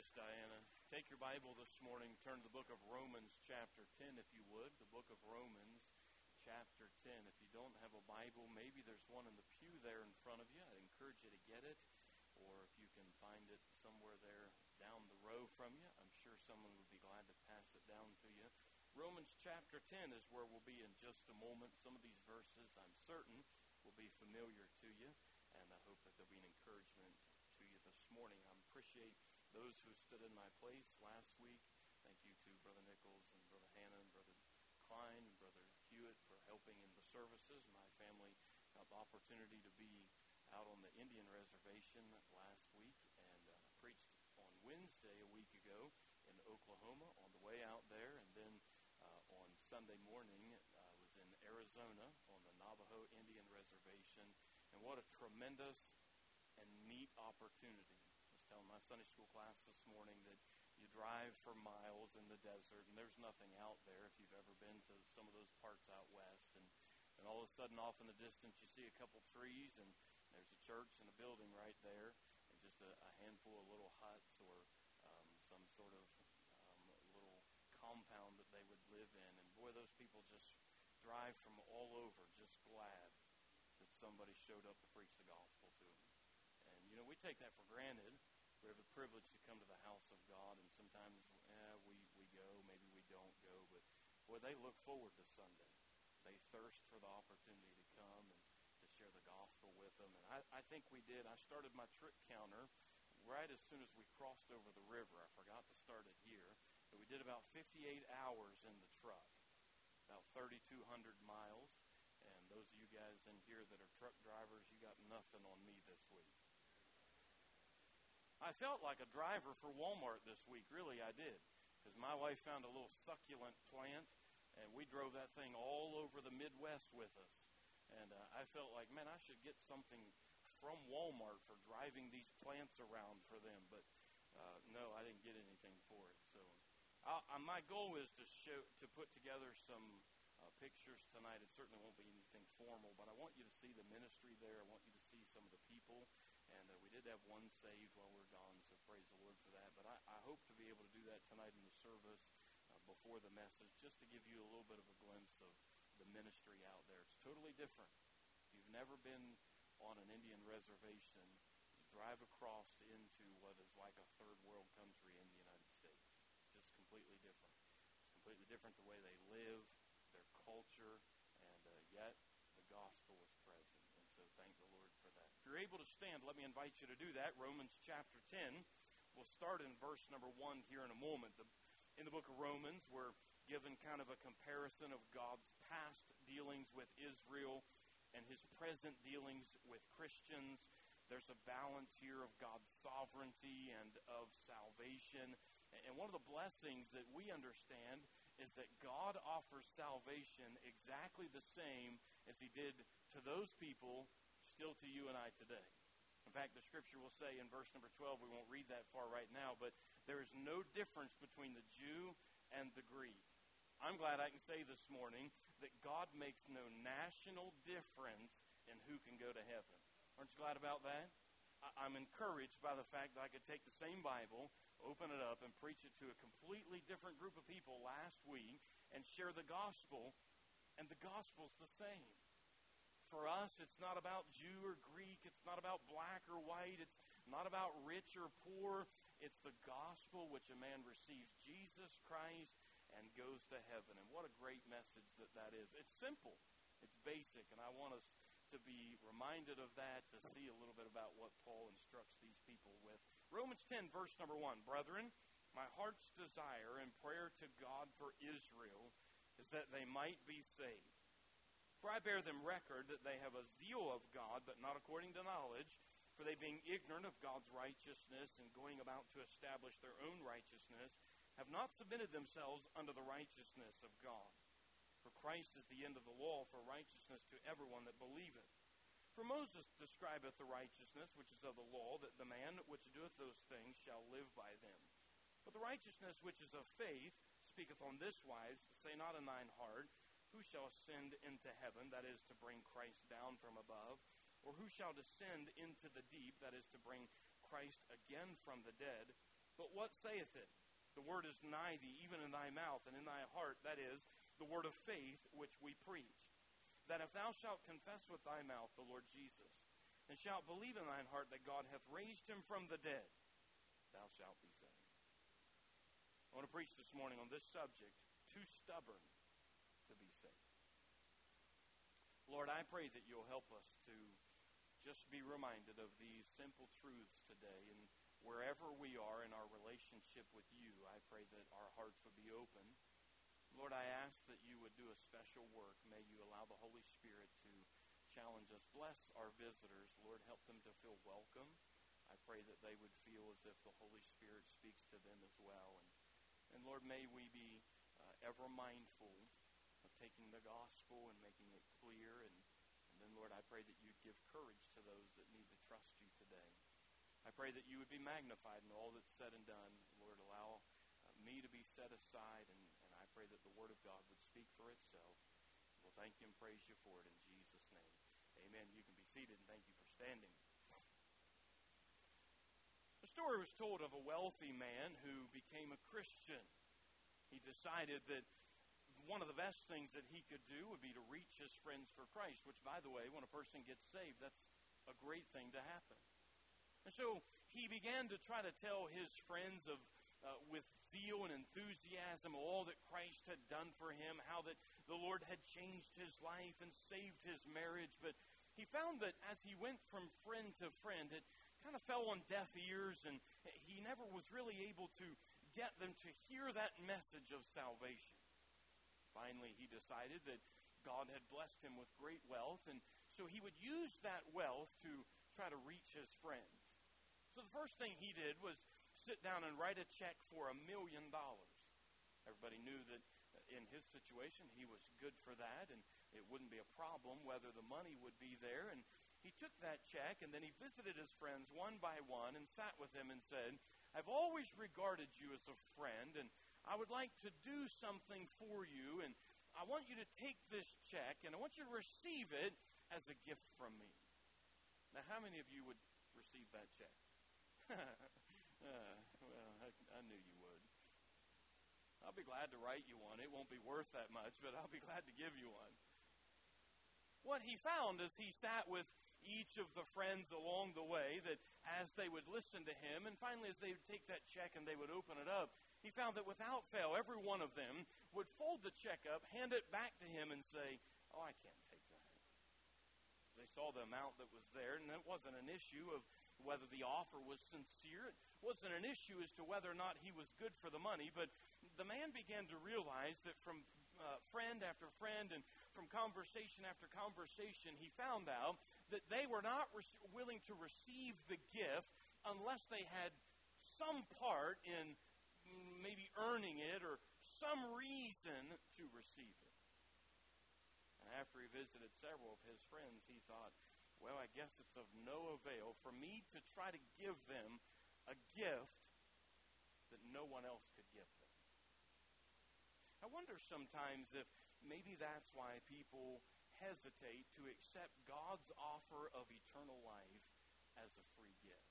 Miss Diana. Take your Bible this morning, turn to the book of Romans chapter 10, if you would. The book of Romans chapter 10. If you don't have a Bible, maybe there's one in the pew there in front of you. I'd encourage you to get it. Or if you can find it somewhere there down the row from you, I'm sure someone would be glad to pass it down to you. Romans chapter 10 is where we'll be in just a moment. Some of these verses, I'm certain, will be familiar to you, and I hope that there'll be an encouragement to you this morning. I appreciate those who stood in my place last week. Thank you to Brother Nichols and Brother Hannah and Brother Klein and Brother Hewitt for helping in the services. My family got the opportunity to be out on the Indian reservation last week and preached on Wednesday a week ago in Oklahoma on the way out there, and then on Sunday morning I was in Arizona on the Navajo Indian reservation, and what a tremendous and neat opportunity. I was telling my Sunday school class this morning that you drive for miles in the desert and there's nothing out there if you've ever been to some of those parts out west, and all of a sudden off in the distance you see a couple trees and there's a church and a building right there, and just a handful of little huts or some sort of little compound that they would live in. And boy, those people just drive from all over, just glad that somebody showed up to preach the gospel to them. And, you know, we take that for granted. We have the privilege to come to the house of God, and sometimes we go, maybe we don't go. But, boy, they look forward to Sunday. They thirst for the opportunity to come and share the gospel with them. And I think we did. I started my trip counter right as soon as we crossed over the river. I forgot to start it here, but we did about 58 hours in the truck, about 3,200 miles. And those of you guys in here that are truck drivers, you got nothing on me this week. I felt like a driver for Walmart this week. Really, I did, because my wife found a little succulent plant, and we drove that thing all over the Midwest with us. And I felt like, man, I should get something from Walmart for driving these plants around for them. But no, I didn't get anything for it. So my goal is to put together some pictures tonight. It certainly won't be anything formal, but I want you to see the ministry there. I want you to see some of the people. And we did have one saved while we were gone, so praise the Lord for that. But I hope to be able to do that tonight in the service before the message, just to give you a little bit of a glimpse of the ministry out there. It's totally different. If you've never been on an Indian reservation, you drive across into what is like a third world country in the United States. Just completely different. It's completely different the way they live, their culture, and yet the gospel is present. And so thank the Lord for that. If you're able to stand, let me invite you to do that. Romans chapter 10. We'll start in verse number 1 here in a moment. In the book of Romans, we're given kind of a comparison of God's past dealings with Israel and his present dealings with Christians. There's a balance here of God's sovereignty and of salvation. And one of the blessings that we understand is that God offers salvation exactly the same as he did to those people, still to you and I today. In fact, the scripture will say in verse number 12, we won't read that far right now, but there is no difference between the Jew and the Greek. I'm glad I can say this morning that God makes no national difference in who can go to heaven. Aren't you glad about that? I'm encouraged by the fact that I could take the same Bible, open it up, and preach it to a completely different group of people last week and share the gospel, and the gospel's the same. For us, it's not about Jew or Greek. It's not about black or white. It's not about rich or poor. It's the gospel which a man receives Jesus Christ and goes to heaven. And what a great message that is. It's simple. It's basic. And I want us to be reminded of that, to see a little bit about what Paul instructs these people with. Romans 10, verse number 1. Brethren, my heart's desire and prayer to God for Israel is that they might be saved. For I bear them record that they have a zeal of God, but not according to knowledge. For they, being ignorant of God's righteousness and going about to establish their own righteousness, have not submitted themselves unto the righteousness of God. For Christ is the end of the law for righteousness to everyone that believeth. For Moses describeth the righteousness which is of the law, that the man which doeth those things shall live by them. But the righteousness which is of faith speaketh on this wise, say not in thine heart, who shall ascend into heaven, that is, to bring Christ down from above, or who shall descend into the deep, that is, to bring Christ again from the dead. But what saith it? The word is nigh thee, even in thy mouth and in thy heart, that is, the word of faith which we preach. That if thou shalt confess with thy mouth the Lord Jesus, and shalt believe in thine heart that God hath raised him from the dead, thou shalt be saved. I want to preach this morning on this subject, too stubborn to be saved. Lord, I pray that you'll help us to just be reminded of these simple truths today, and wherever we are in our relationship with you, I pray that our hearts would be open. Lord, I ask that you would do a special work. May you allow the Holy Spirit to challenge us. Bless our visitors. Lord, help them to feel welcome. I pray that they would feel as if the Holy Spirit speaks to them as well. And Lord, may we be ever mindful of taking the gospel and making it clear. And then, Lord, I pray that you'd give courage to those that need to trust you today. I pray that you would be magnified in all that's said and done. Lord, allow me to be set aside, and I pray that the Word of God would speak for itself. We'll thank you and praise you for it in Jesus' name. Amen. You can be seated, and thank you for standing. The story was told of a wealthy man who became a Christian. He decided that one of the best things that he could do would be to reach his friends for Christ, which, by the way, when a person gets saved, that's a great thing to happen. And so he began to try to tell his friends with zeal and enthusiasm all that Christ had done for him, how that the Lord had changed his life and saved his marriage. But he found that as he went from friend to friend, it kind of fell on deaf ears, and he never was really able to get them to hear that message of salvation. Finally, he decided that God had blessed him with great wealth, and so he would use that wealth to try to reach his friends. So the first thing he did was sit down and write a check for $1 million. Everybody knew that in his situation he was good for that, and it wouldn't be a problem whether the money would be there. And he took that check, and then he visited his friends one by one and sat with them and said, I've always regarded you as a friend, and I would like to do something for you, and I want you to take this check, and I want you to receive it as a gift from me. Now, how many of you would receive that check? Well, I knew you would. I'll be glad to write you one. It won't be worth that much, but I'll be glad to give you one. What he found as he sat with each of the friends along the way, that as they would listen to him, and finally as they would take that check and they would open it up, he found that without fail, every one of them would fold the check up, hand it back to him, and say, oh, I can't take that. They saw the amount that was there, and it wasn't an issue of whether the offer was sincere. It wasn't an issue as to whether or not he was good for the money, but the man began to realize that from friend after friend and from conversation after conversation, he found out that they were not willing to receive the gift unless they had some part in maybe earning it or some reason to receive it. And after he visited several of his friends, he thought, well, I guess it's of no avail for me to try to give them a gift that no one else could give them. I wonder sometimes if maybe that's why people hesitate to accept God's offer of eternal life as a free gift.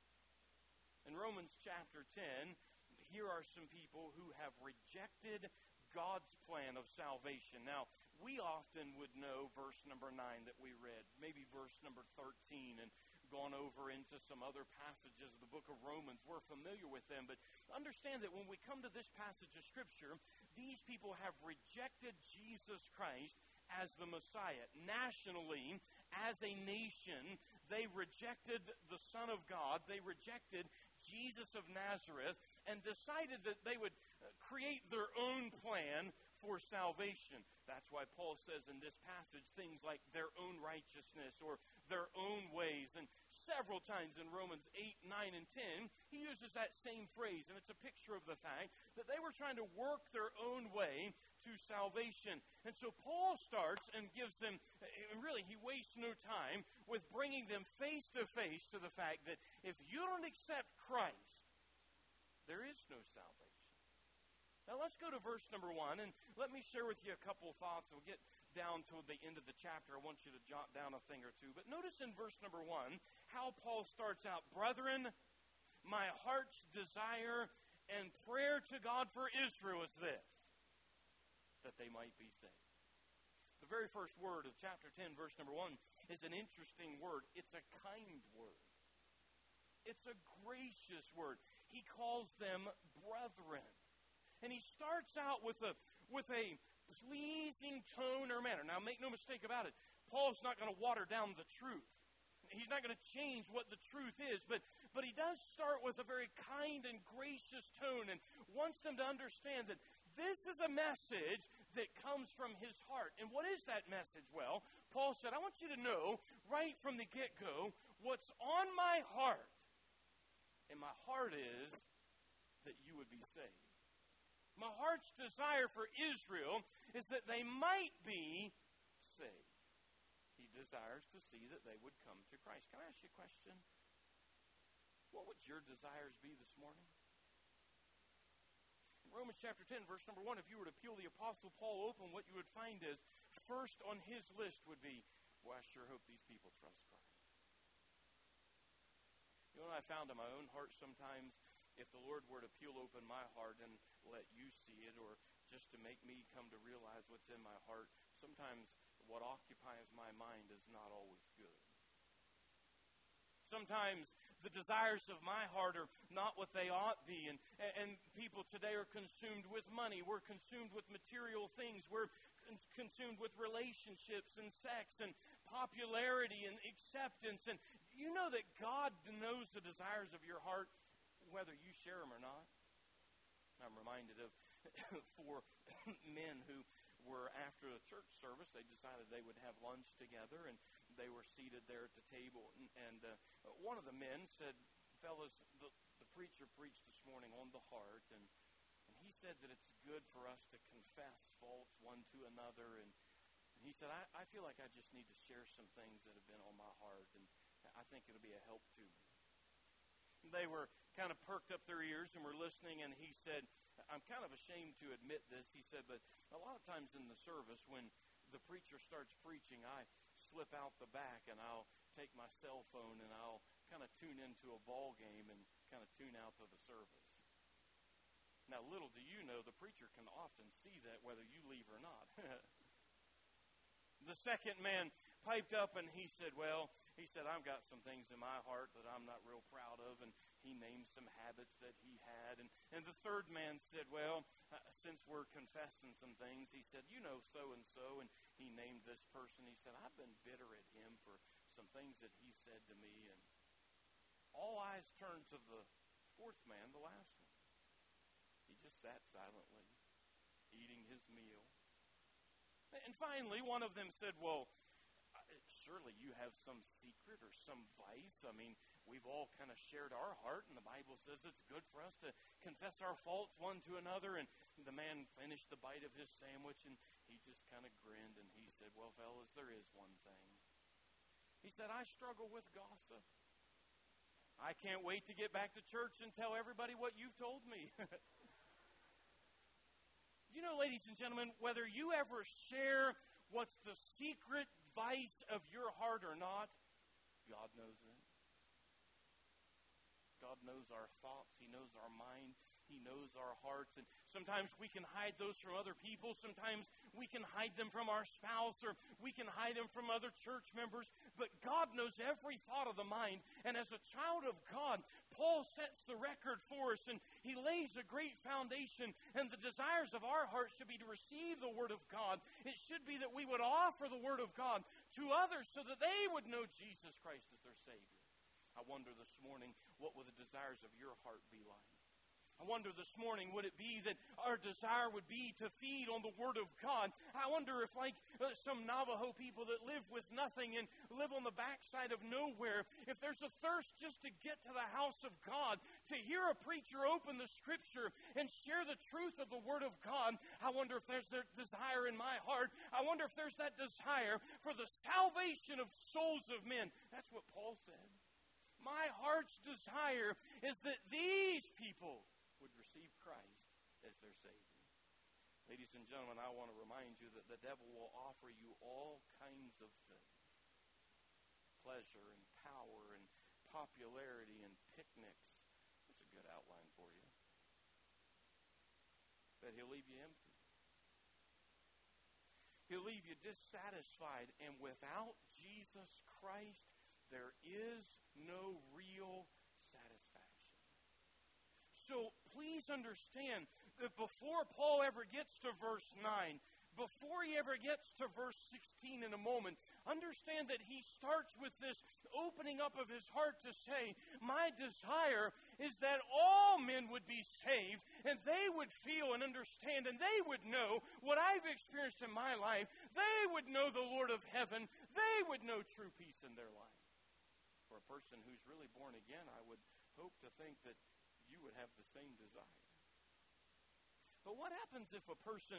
In Romans chapter 10, here are some people who have rejected God's plan of salvation. Now, we often would know verse number 9 that we read, maybe verse number 13, and gone over into some other passages of the book of Romans. We're familiar with them, but understand that when we come to this passage of Scripture, these people have rejected Jesus Christ as the Messiah. Nationally, as a nation, they rejected the Son of God. They rejected Jesus of Nazareth and decided that they would create their own plan for salvation. That's why Paul says in this passage things like their own righteousness or their own ways. And several times in Romans 8, 9, and 10, he uses that same phrase. And it's a picture of the fact that they were trying to work their own way to salvation. And so Paul starts and gives them, really he wastes no time with bringing them face to face to the fact that if you don't accept Christ, there is no salvation. Now let's go to verse number 1, and let me share with you a couple of thoughts. We'll get down to the end of the chapter. I want you to jot down a thing or two. But notice in verse number 1 how Paul starts out, Brethren, my heart's desire and prayer to God for Israel is this, that they might be saved. The very first word of chapter 10, verse number 1, is an interesting word. It's a kind word. It's a gracious word. He calls them brethren. And he starts out with a pleasing tone or manner. Now, make no mistake about it. Paul's not going to water down the truth. He's not going to change what the truth is, but he does start with a very kind and gracious tone and wants them to understand that this is a message that comes from his heart. And what is that message? Well, Paul said, I want you to know right from the get-go what's on my heart. And my heart is that you would be saved. My heart's desire for Israel is that they might be saved. He desires to see that they would come to Christ. Can I ask you a question? What would your desires be this morning? In Romans chapter 10, verse number 1, if you were to peel the Apostle Paul open, what you would find is, first on his list would be, well, I sure hope these people trust Christ. You know what I found in my own heart sometimes? If the Lord were to peel open my heart and let you see it, or just to make me come to realize what's in my heart, sometimes what occupies my mind is not always good. Sometimes the desires of my heart are not what they ought be, and people today are consumed with money. We're consumed with material things. We're consumed with relationships and sex and popularity and acceptance. And you know that God knows the desires of your heart, whether you share them or not. I'm reminded of 4 men who were, after a church service, they decided they would have lunch together, and they were seated there at the table. And one of the men said, fellas, the preacher preached this morning on the heart, and he said that it's good for us to confess faults one to another. And he said, I feel like I just need to share some things that have been on my heart, and I think it'll be a help to me. They were kind of perked up their ears and were listening, and he said, I'm kind of ashamed to admit this, he said, but a lot of times in the service when the preacher starts preaching, I slip out the back and I'll take my cell phone and I'll kind of tune into a ball game and kind of tune out to the service. Now, little do you know, the preacher can often see that whether you leave or not. The second man piped up and he said, I've got some things in my heart that I'm not real proud of, and he named some habits that he had. And the third man said, since we're confessing some things, he said, you know so-and-so, and he named this person. He said, I've been bitter at him for some things that he said to me. And all eyes turned to the fourth man, the last one. He just sat silently, eating his meal. And finally, one of them said, surely you have some secret or some vice. I mean, we've all kind of shared our heart, and the Bible says it's good for us to confess our faults one to another. And the man finished the bite of his sandwich, and he just kind of grinned, and he said, well, fellas, there is one thing. He said, I struggle with gossip. I can't wait to get back to church and tell everybody what you've told me. You know, ladies and gentlemen, whether you ever share what's the secret vice of your heart or not, God knows it. God knows our thoughts. He knows our mind. He knows our hearts. And sometimes we can hide those from other people. Sometimes we can hide them from our spouse, or we can hide them from other church members. But God knows every thought of the mind. And as a child of God, Paul sets the record for us, and he lays a great foundation. And the desires of our hearts should be to receive the Word of God. It should be that we would offer the Word of God to others so that they would know Jesus Christ as their Savior. I wonder this morning, what will the desires of your heart be like? I wonder this morning, would it be that our desire would be to feed on the Word of God? I wonder if, like some Navajo people that live with nothing and live on the backside of nowhere, if there's a thirst just to get to the house of God, to hear a preacher open the Scripture and share the truth of the Word of God, I wonder if there's that desire in my heart. I wonder if there's that desire for the salvation of souls of men. That's what Paul said. My heart's desire is that these people would receive Christ as their Savior. Ladies and gentlemen, I want to remind you that the devil will offer you all kinds of things. Pleasure and power and popularity and picnics. That's a good outline for you. leave you dissatisfied. And without Jesus Christ, there is no real satisfaction. So please understand that before Paul ever gets to verse 9, before he ever gets to verse 16 in a moment, understand that he starts with this opening up of his heart to say, my desire is that all men would be saved, and they would feel and understand, and they would know what I've experienced in my life. They would know the Lord of heaven. They would know true peace in their life. For a person who's really born again, I would hope to think that you would have the same desire. But what happens if a person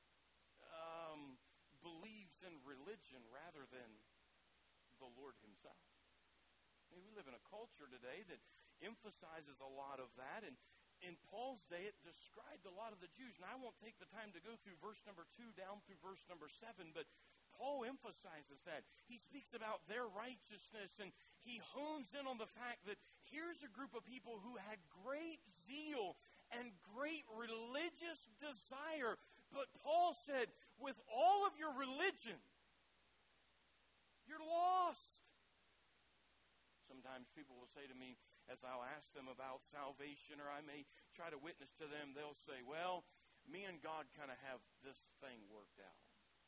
believes in religion rather than the Lord himself? I mean, we live in a culture today that emphasizes a lot of that, and in Paul's day it described a lot of the Jews. Now, I won't take the time to go through verse number 2 down through verse number 7, but Paul emphasizes that. He speaks about their righteousness, and he hones in on the fact that here's a group of people who had great zeal and great religious desire. But Paul said, with all of your religion, you're lost. Sometimes people will say to me, as I'll ask them about salvation, or I may try to witness to them, they'll say, well, me and God kind of have this thing worked out.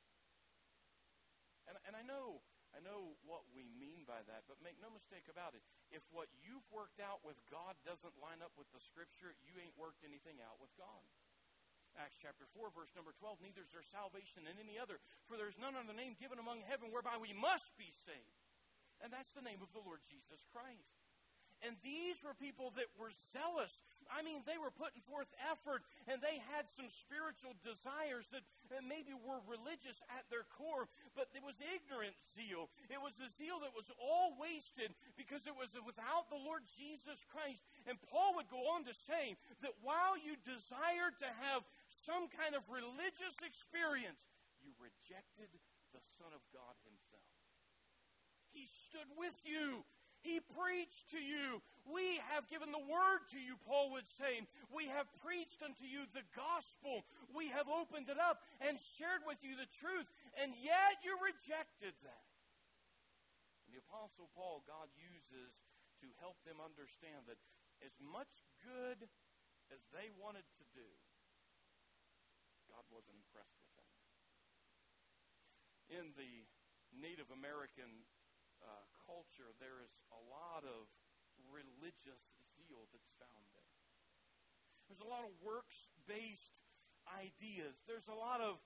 And I know what we mean by that, but make no mistake about it. If what you've worked out with God doesn't line up with the Scripture, you ain't worked anything out with God. Acts chapter 4, verse number 12, neither is there salvation in any other, for there is none other name given among heaven whereby we must be saved. And that's the name of the Lord Jesus Christ. And these were people that were zealous. I mean, they were putting forth effort, and they had some spiritual desires that maybe were religious at their core, but it was ignorant zeal. It was a zeal that was all wasted because it was without the Lord Jesus Christ. And Paul would go on to say that while you desired to have some kind of religious experience, you rejected the Son of God himself. He stood with you. He preached to you. We have given the word to you, Paul would say. We have preached unto you the gospel. We have opened it up and shared with you the truth, and yet you rejected that. And the Apostle Paul, God uses to help them understand that as much good as they wanted to do, God wasn't impressed with them. In the Native American culture, there is a lot of religious zeal that's found there. There's a lot of works-based ideas. There's a lot of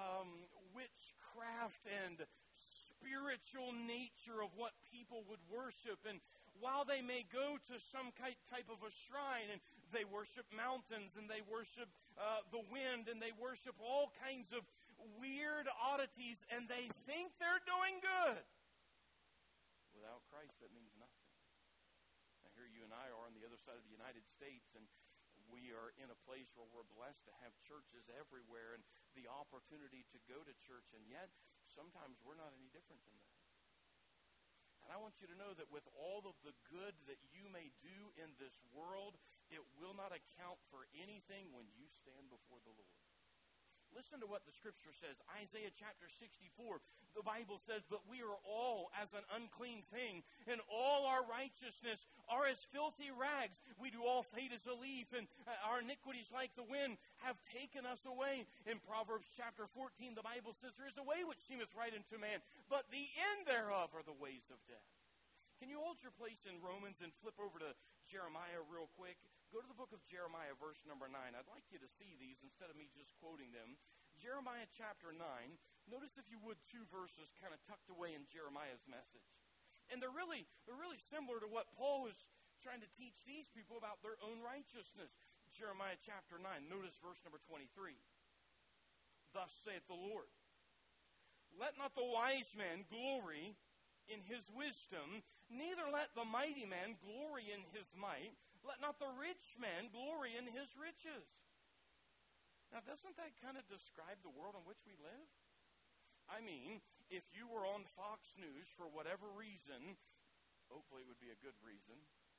witchcraft and spiritual nature of what people would worship. And while they may go to some type of a shrine, and they worship mountains, and they worship the wind, and they worship all kinds of weird oddities, and they think they're doing good. Without Christ, that means nothing. Now, here you and I are on the other side of the United States, and we are in a place where we're blessed to have churches everywhere and the opportunity to go to church, and yet sometimes we're not any different than that. And I want you to know that with all of the good that you may do in this world, it will not account for anything when you stand before the Lord. Listen to what the Scripture says. Isaiah chapter 64, the Bible says, but we are all as an unclean thing, and all our righteousness are as filthy rags. We do all fade as a leaf, and our iniquities like the wind have taken us away. In Proverbs chapter 14, the Bible says, there is a way which seemeth right unto man, but the end thereof are the ways of death. Can you hold your place in Romans and flip over to Jeremiah real quick? Go to the book of Jeremiah, verse number 9. I'd like you to see these instead of me just quoting them. Jeremiah chapter 9. Notice, if you would, two verses kind of tucked away in Jeremiah's message. And they're really similar to what Paul was trying to teach these people about their own righteousness. Jeremiah chapter 9. Notice verse number 23. Thus saith the Lord, let not the wise man glory in his wisdom, neither let the mighty man glory in his might. Let not the rich man glory in his riches. Now, doesn't that kind of describe the world in which we live? I mean, if you were on Fox News for whatever reason, hopefully it would be a good reason,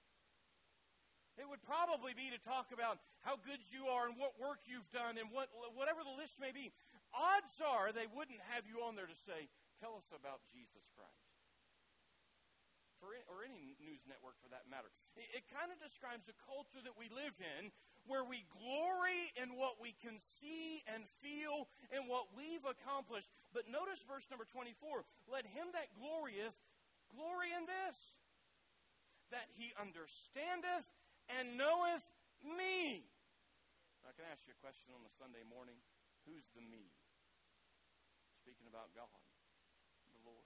it would probably be to talk about how good you are and what work you've done and whatever the list may be. odds are they wouldn't have you on there to say, tell us about Jesus Christ. Or any news network for that matter. It kind of describes the culture that we live in, where we glory in what we can see and feel and what we've accomplished. But notice verse number 24. Let him that glorieth glory in this, that he understandeth and knoweth me. Now, can I ask you a question on a Sunday morning? Who's the me? Speaking about God, the Lord.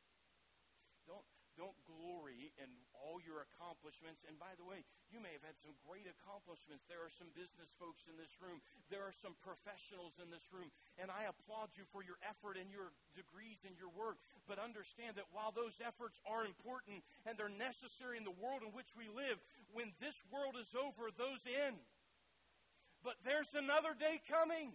Don't glory in all your accomplishments. And by the way, you may have had some great accomplishments. There are some business folks in this room. There are some professionals in this room. And I applaud you for your effort and your degrees and your work. But understand that while those efforts are important and they're necessary in the world in which we live, when this world is over, those end. But there's another day coming.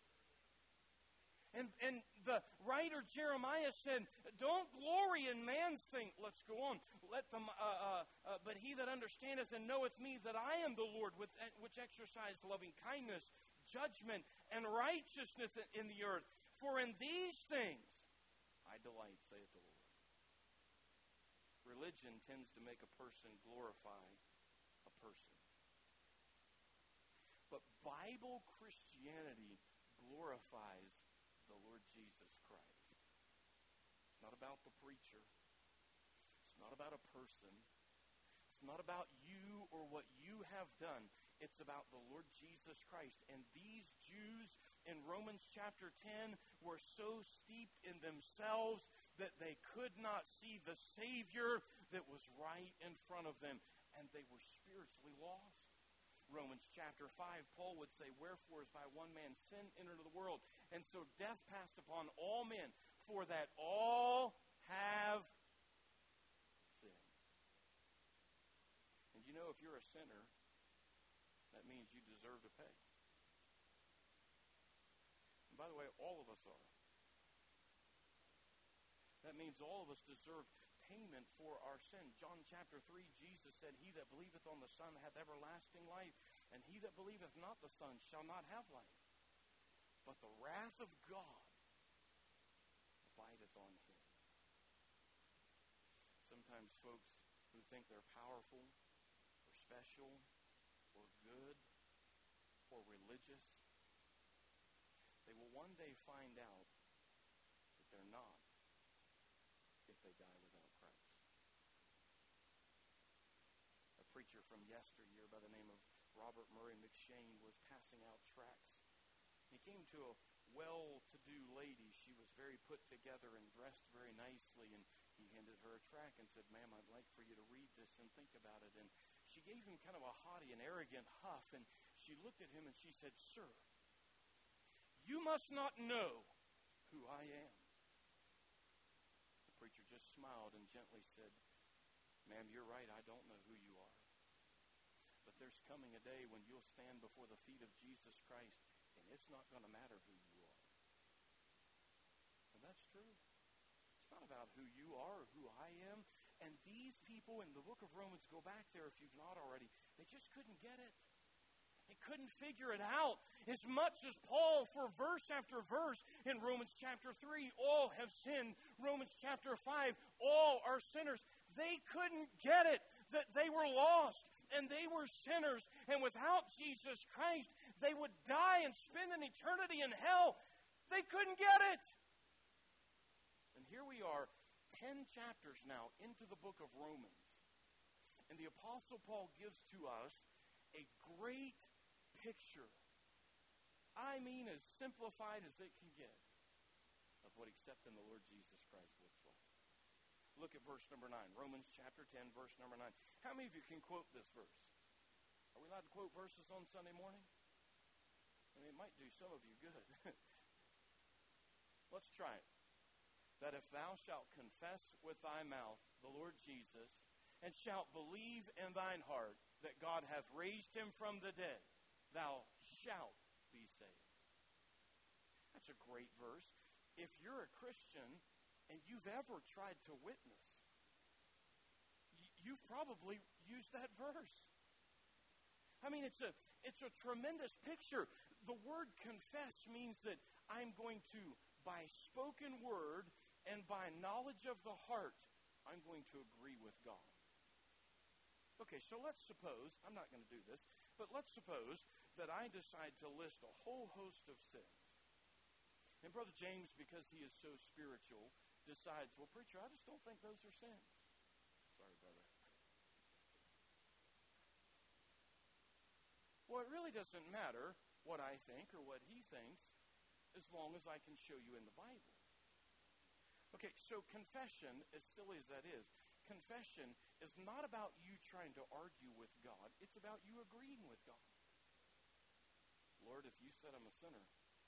And the writer Jeremiah said, don't glory in man's thing. Let's go on. But he that understandeth and knoweth me, that I am the Lord, which exercise loving kindness, judgment, and righteousness in the earth. For in these things I delight, saith the Lord. Religion tends to make a person glorify a person. But Bible Christianity glorifies the Lord Jesus Christ. It's not about the preacher. It's not about a person. It's not about you or what you have done. It's about the Lord Jesus Christ. And these Jews in Romans chapter 10 were so steeped in themselves that they could not see the Savior that was right in front of them. And they were spiritually lost. Romans chapter 5, Paul would say, wherefore is by one man sin entered into the world, and so death passed upon all men, for that all have sinned. And you know, if you're a sinner, that means you deserve to pay. And by the way, all of us are. That means all of us deserve payment for our sin. John chapter 3, Jesus said, he that believeth on the Son hath everlasting life, and he that believeth not the Son shall not have life. But the wrath of God abideth on him. Sometimes folks who think they're powerful, or special, or good, or religious, they will one day find out that they're not if they die without Christ. A preacher from yesteryear by the name of Robert Murray McShane was passing out tracts. He came to a well-to-do lady. She was very put together and dressed very nicely, and he handed her a tract and said, ma'am, I'd like for you to read this and think about it. And she gave him kind of a haughty and arrogant huff, and she looked at him and she said, sir, you must not know who I am. The preacher just smiled and gently said, ma'am, you're right, I don't know who you are. But there's coming a day when you'll stand before the feet of Jesus Christ, and it's not going to matter who you are. And that's true. It's not about who you are or who I am. And these people in the book of Romans, go back there if you've not already, they just couldn't get it. They couldn't figure it out. As much as Paul, for verse after verse, in Romans chapter 3, all have sinned. Romans chapter 5, all are sinners. They couldn't get it, that they were lost. And they were sinners, and without Jesus Christ, they would die and spend an eternity in hell. They couldn't get it. And here we are, 10 chapters now into the book of Romans. And the Apostle Paul gives to us a great picture. I mean, as simplified as it can get, of what accepting the Lord Jesus Christ looks like. Look at verse number 9. Romans chapter 10, verse number 9. How many of you can quote this verse? Are we allowed to quote verses on Sunday morning? I mean, it might do some of you good. Let's try it. That if thou shalt confess with thy mouth the Lord Jesus, and shalt believe in thine heart that God hath raised him from the dead, thou shalt be saved. That's a great verse. If you're a Christian and you've ever tried to witness, you've probably used that verse. I mean, it's a tremendous picture. the word confess means that I'm going to, by spoken word and by knowledge of the heart, I'm going to agree with God. Okay, so let's suppose, I'm not going to do this, but let's suppose that I decide to list a whole host of sins. And Brother James, because he is so spiritual, decides, well, preacher, I just don't think those are sins. Sorry, brother. Well, it really doesn't matter what I think or what he thinks as long as I can show you in the Bible. Okay, so confession, as silly as that is, confession is not about you trying to argue with God. It's about you agreeing with God. Lord, if you said I'm a sinner,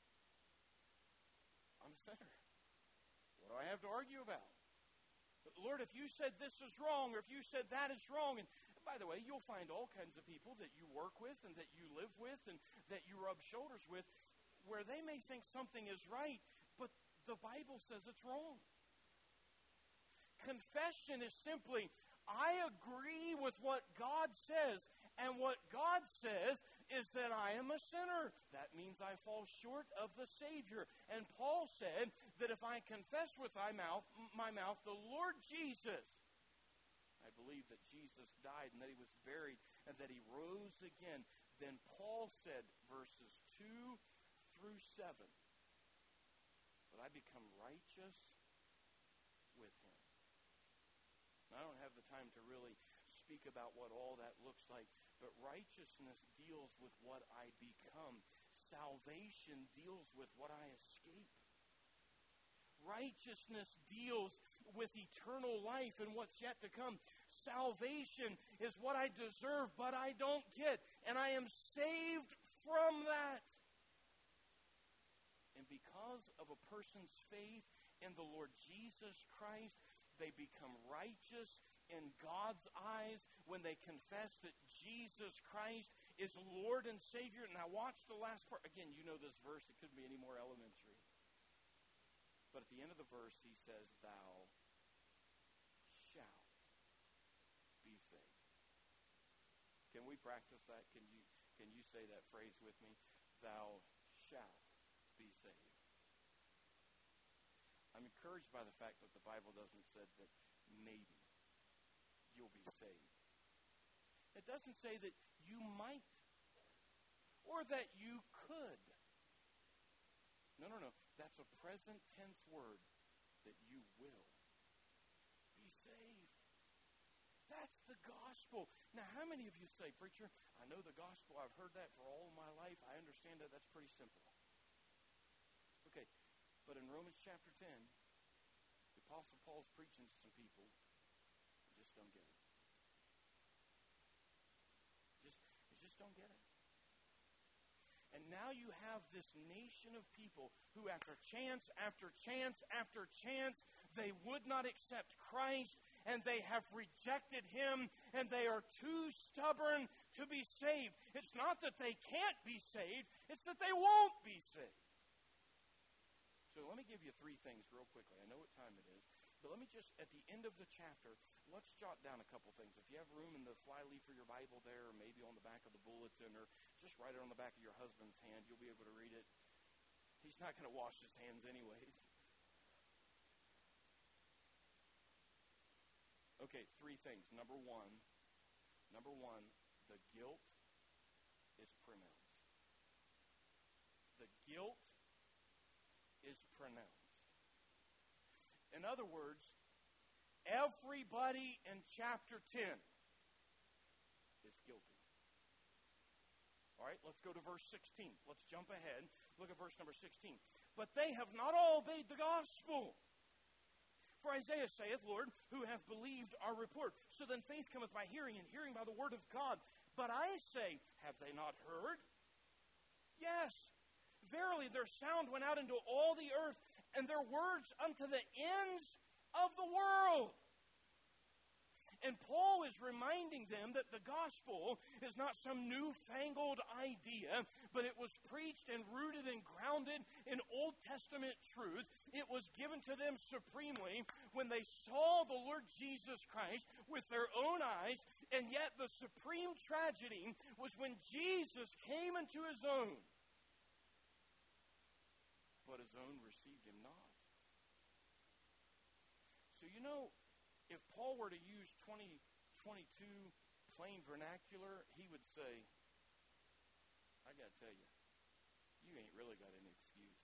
I'm a sinner. What do I have to argue about? Lord, if you said this is wrong, or if you said that is wrong, and by the way, you'll find all kinds of people that you work with and that you live with and that you rub shoulders with where they may think something is right, but the Bible says it's wrong. Confession is simply, I agree with what God says, and what God says is that I am a sinner. That means I fall short of the Savior. And Paul said that if I confess with my mouth the Lord Jesus, I believe that Jesus died and that he was buried and that he rose again, then Paul said, verses 2 through 7, that I become righteous with him. Now, I don't have the time to really speak about what all that looks like, but righteousness deals with what I become. Salvation deals with what I escape. Righteousness deals with eternal life and what's yet to come. Salvation is what I deserve, but I don't get. And I am saved from that. And because of a person's faith in the Lord Jesus Christ, they become righteous in God's eyes when they confess that Jesus Christ is Lord and Savior. Now watch the last part. Again, you know this verse. It couldn't be any more elementary. But at the end of the verse, he says, thou shalt be saved. Can we practice that? Can you say that phrase with me? Thou shalt be saved. I'm encouraged by the fact that the Bible doesn't say that maybe you'll be saved. It doesn't say that you might or that you could. No. That's a present tense word, that you will be saved. That's the gospel. Now, how many of you say, preacher, I know the gospel. I've heard that for all of my life. I understand that. That's pretty simple. Okay, but in Romans chapter 10, the Apostle Paul's preaching to some people who just don't get it. Just don't get it. And now you have this nation of people who after chance after chance after chance, they would not accept Christ, and they have rejected him, and they are too stubborn to be saved. It's not that they can't be saved, it's that they won't be saved. So let me give you three things real quickly. I know what time it is, but let me just, at the end of the chapter, let's jot down a couple things. If you have room in the flyleaf for your Bible there, or maybe on the back of the bulletin, or just write it on the back of your husband's hand, you'll be able to read it. He's not going to wash his hands anyways. Okay, three things. Number one, the guilt is pronounced. The guilt is pronounced. In other words, everybody in chapter 10 is guilty. All right, let's go to verse 16. Let's jump ahead. Look at verse number 16. But they have not all obeyed the gospel. For Isaiah saith, Lord, who hath believed our report? So then faith cometh by hearing, and hearing by the word of God. But I say, have they not heard? Yes. Verily, their sound went out into all the earth, and their words unto the ends of the world. And Paul is reminding them that the gospel is not some newfangled idea, but it was preached and rooted and grounded in Old Testament truth. It was given to them supremely when they saw the Lord Jesus Christ with their own eyes, and yet the supreme tragedy was when Jesus came into his own, but his own received him not. So if Paul were to use 2022 plain vernacular, he would say, I got to tell you, you ain't really got any excuse.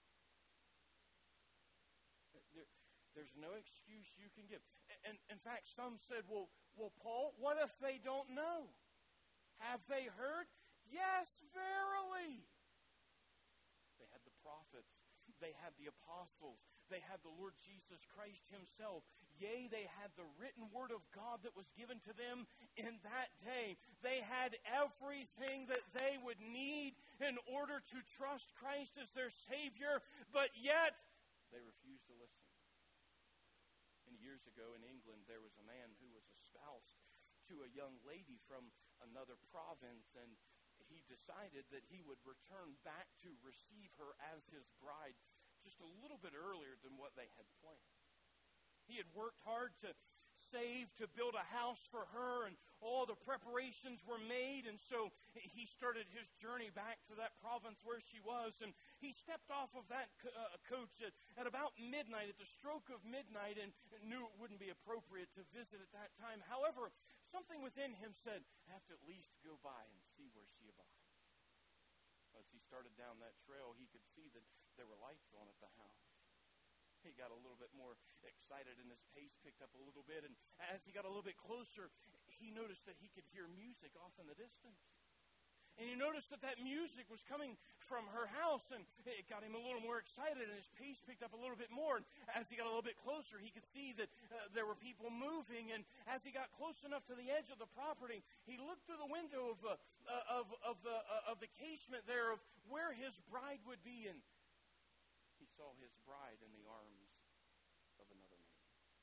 There's no excuse you can give. And in fact, some said, well, Paul, what if they don't know? Have they heard? Yes, verily. They had the prophets. They had the apostles. They had the Lord Jesus Christ himself. Yea, they had the written word of God that was given to them in that day. They had everything that they would need in order to trust Christ as their Savior, but yet they refused to listen. And years ago in England, there was a man who was espoused to a young lady from another province, and he decided that he would return back to receive her as his bride just a little bit earlier than what they had planned. He had worked hard to save, to build a house for her, and all the preparations were made, and so he started his journey back to that province where she was, and he stepped off of that coach at about midnight, at the stroke of midnight, and knew it wouldn't be appropriate to visit at that time. However, something within him said, I have to at least go by and see where she abides. As he started down that trail, he could see that there were lights on at the house. He got a little bit more excited, and his pace picked up a little bit. And as he got a little bit closer, he noticed that he could hear music off in the distance. And he noticed that music was coming from her house, and it got him a little more excited, and his pace picked up a little bit more. And as he got a little bit closer, he could see that there were people moving. And as he got close enough to the edge of the property, he looked through the window of the casement there of where his bride would be, and he saw his bride in the arms of another man.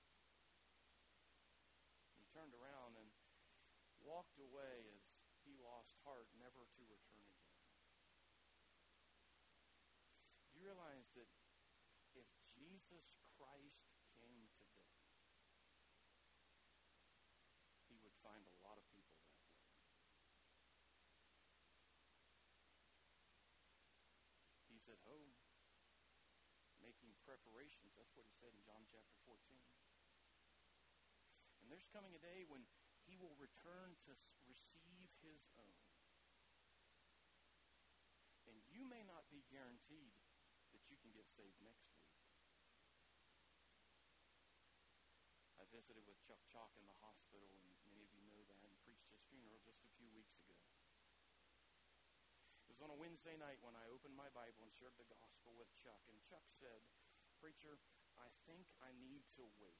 He turned around and walked away as he lost heart, never to return again. Do you realize that if Jesus Christ came today, he would find a lot of people that way? He's at home, making preparations. That's what he said in John chapter 14. And there's coming a day when he will return to receive his own. And you may not be guaranteed that you can get saved next week. I visited with Chuck Chalk in the hospital, and many of you know that, and preached his funeral just a few weeks ago. It was on a Wednesday night when I opened my Bible and shared the gospel with Chuck, and Chuck said, Preacher, I think I need to wait.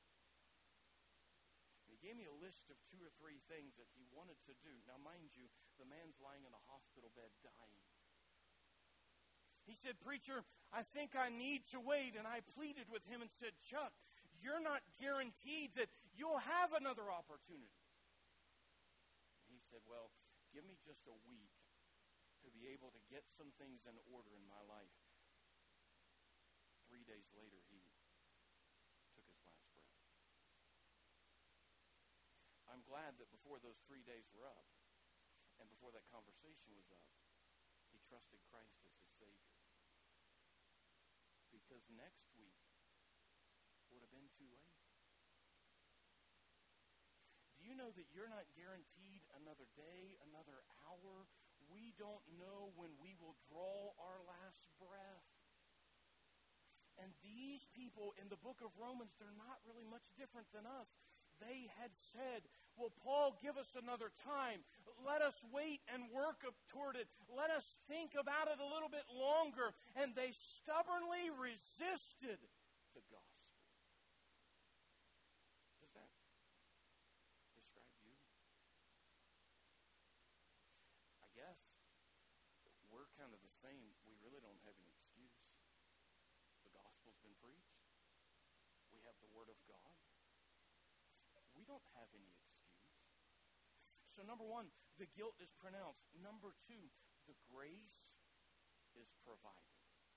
And he gave me a list of 2 or 3 things that he wanted to do. Now, mind you, the man's lying in a hospital bed dying. He said, Preacher, I think I need to wait. And I pleaded with him and said, Chuck, you're not guaranteed that you'll have another opportunity. And he said, well, give me just a week to be able to get some things in order in my life. 3 days later, he took his last breath. I'm glad that before those 3 days were up, and before that conversation was up, he trusted Christ as his Savior. Because next week would have been too late. Do you know that you're not guaranteed another day, another hour? We don't know when we will draw our last breath. And these people in the book of Romans, they're not really much different than us. They had said, well, Paul, give us another time. Let us wait and work toward it. Let us think about it a little bit longer. And they stubbornly resisted the gospel. Does that describe you? I guess we're kind of the same. We really don't have an excuse. The gospel's been preached. We have the Word of God. We don't have any excuse. So number 1, the guilt is pronounced. Number 2, the grace is provided.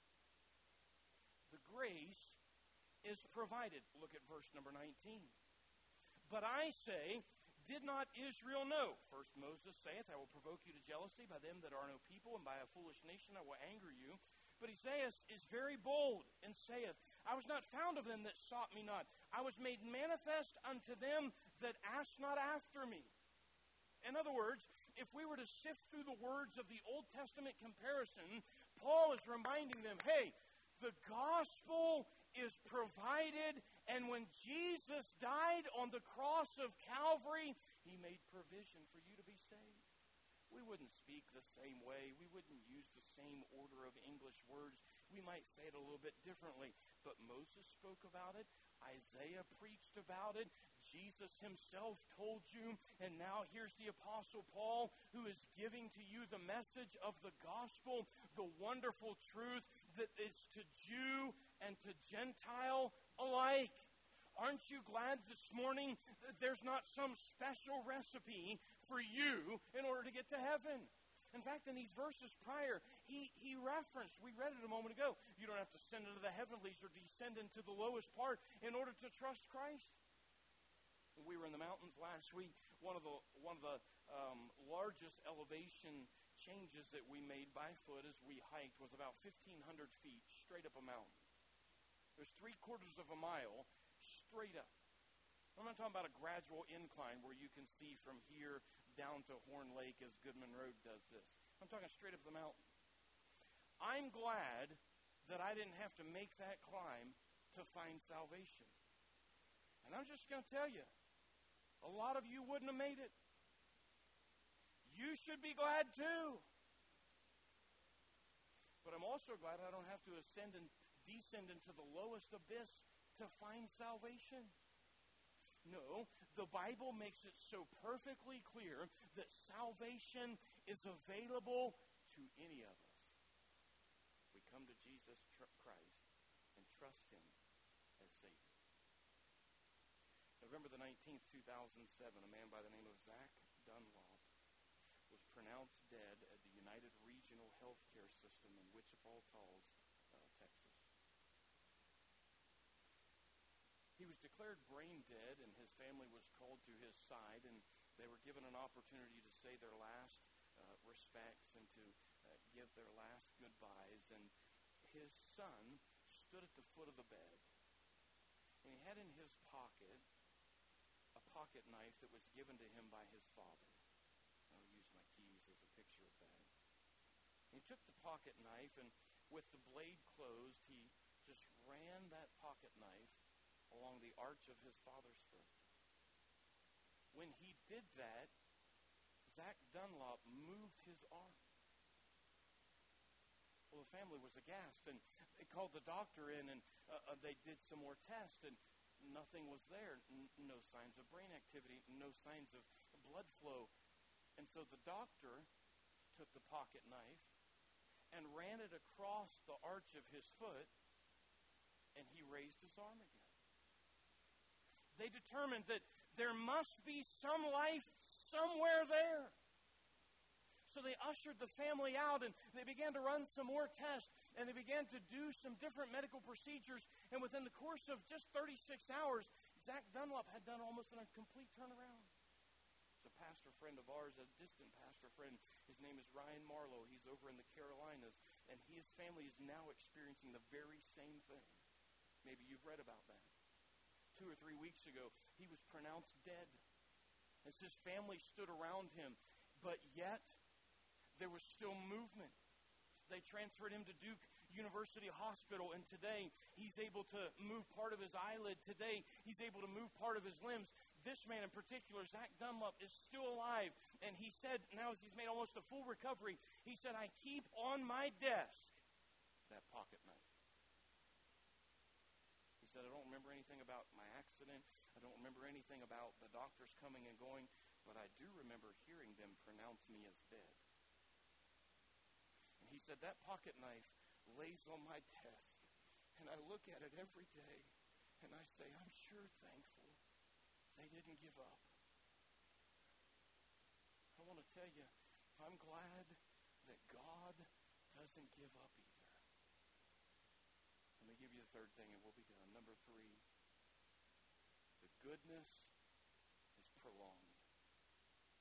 The grace is provided. Look at verse number 19. But I say, did not Israel know? First Moses saith, I will provoke you to jealousy by them that are no people, and by a foolish nation I will anger you. But Isaiah is very bold and saith, I was not found of them that sought me not. I was made manifest unto them that asked not after me. In other words, if we were to sift through the words of the Old Testament comparison, Paul is reminding them, hey, the gospel is provided, and when Jesus died on the cross of Calvary, He made provision for you to be saved. We wouldn't speak the same way. We wouldn't use the same order of English words. We might say it a little bit differently. But Moses spoke about it. Isaiah preached about it. Jesus Himself told you. And now here's the Apostle Paul, who is giving to you the message of the gospel, the wonderful truth that is to Jew and to Gentile alike. Aren't you glad this morning that there's not some special recipe for you in order to get to heaven? In fact, in these verses prior, he referenced, we read it a moment ago, you don't have to ascend into the heavenlies or descend into the lowest part in order to trust Christ. We were in the mountains last week. One of the largest elevation changes that we made by foot as we hiked was about 1,500 feet straight up a mountain. There's 3/4 of a mile straight up. I'm not talking about a gradual incline where you can see from here down to Horn Lake as Goodman Road does this. I'm talking straight up the mountain. I'm glad that I didn't have to make that climb to find salvation. And I'm just going to tell you, a lot of you wouldn't have made it. You should be glad too. But I'm also glad I don't have to ascend and descend into the lowest abyss to find salvation. No, the Bible makes it so perfectly clear that salvation is available to any of us. We come to Jesus Christ and trust Him as Savior. November the 19th, 2007, a man by the name of Zach Dunlop was pronounced dead at the United Regional Healthcare System in Wichita Falls, Texas. He was declared brain dead, and his family was called to his side, and they were given an opportunity to say their last respects and to give their last goodbyes. And his son stood at the foot of the bed, and he had in his pocket a pocket knife that was given to him by his father. I'll use my keys as a picture of that. He took the pocket knife, and with the blade closed, he just ran that pocket knife along the arch of his father's foot. When he did that, Zach Dunlop moved his arm. Well, the family was aghast, and they called the doctor in, and they did some more tests, and nothing was there. No signs of brain activity, no signs of blood flow. And so the doctor took the pocket knife and ran it across the arch of his foot, and he raised his arm again. They determined that there must be some life somewhere there. So they ushered the family out, and they began to run some more tests, and they began to do some different medical procedures. And within the course of just 36 hours, Zach Dunlop had done almost a complete turnaround. It's a pastor friend of ours, a distant pastor friend. His name is Ryan Marlowe. He's over in the Carolinas, and his family is now experiencing the very same thing. Maybe you've read about that. 2 or 3 weeks ago, he was pronounced dead as his family stood around him. But yet, there was still movement. They transferred him to Duke University Hospital, and today he's able to move part of his eyelid. Today he's able to move part of his limbs. This man in particular, Zach Dunlop, is still alive. And he said, now as he's made almost a full recovery, he said, I keep on my desk that pocket knife. He said, I don't remember anything about my accident. I don't remember anything about the doctors coming and going, but I do remember hearing them pronounce me as dead. And he said, that pocket knife lays on my desk, and I look at it every day, and I say, I'm sure thankful they didn't give up. I want to tell you, I'm glad that God doesn't give up either. Let me give you the third thing, and we'll be done. Number 3, the goodness is prolonged.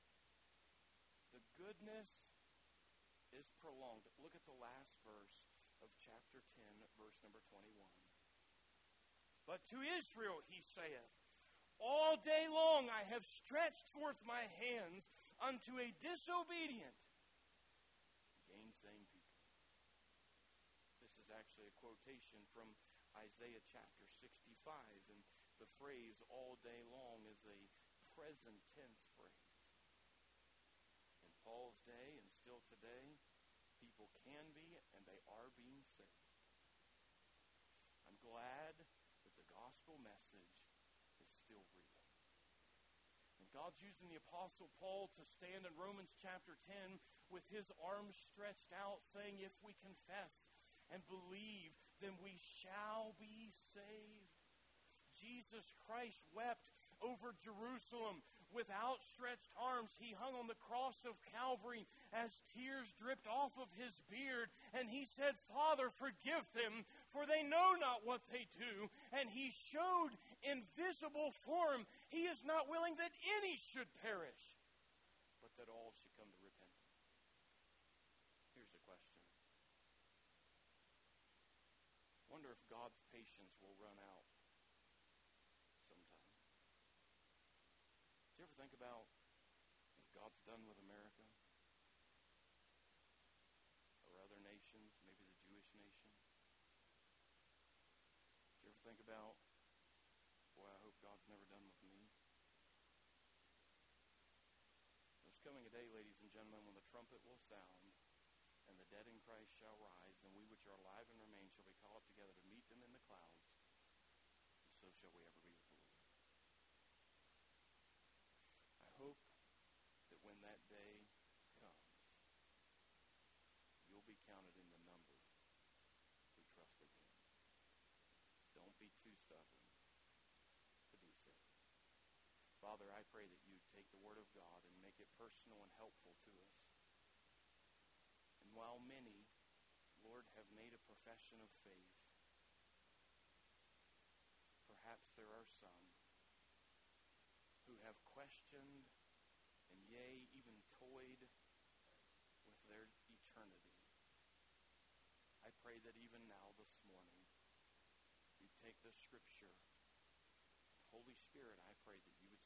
The goodness is prolonged. Look at the last verse of chapter 10, verse number 21. But to Israel he saith, all day long I have stretched forth my hands unto a disobedient, gainsaying people. This is actually a quotation from Isaiah chapter 65, and the phrase all day long is a present tense phrase. In Paul's day and still today, people can be and they are being saved. I'm glad that the gospel message is still real. And God's using the Apostle Paul to stand in Romans chapter 10 with his arms stretched out, saying, if we confess and believe, then we shall be saved. Jesus Christ wept over Jerusalem with outstretched arms. He hung on the cross of Calvary as tears dripped off of his beard. And he said, Father, forgive them, for they know not what they do. And he showed in visible form he is not willing that any should perish, but that all should come to repentance. Here's the question. Wonder if God's patience will run out sometime. Do you ever think about if God's done with America or other nations, maybe the Jewish nation? Do you ever think about, boy, I hope God's never done with me? There's coming a day, ladies and gentlemen, when the trumpet will sound and the dead in Christ shall rise, and we which are alive and remain shall be caught up together to meet them in the clouds, and so shall we ever be with the Lord. I hope that when that day comes, you'll be counted in the number who trusted him. Don't be too stubborn to be saved. Father, I pray that you take the word of God and make it personal and helpful to us. And while many, Lord, have made a profession of faith, perhaps there are some who have questioned and yea, even toyed with their eternity. I pray that even now this morning, you take the scripture. Holy Spirit, I pray that you would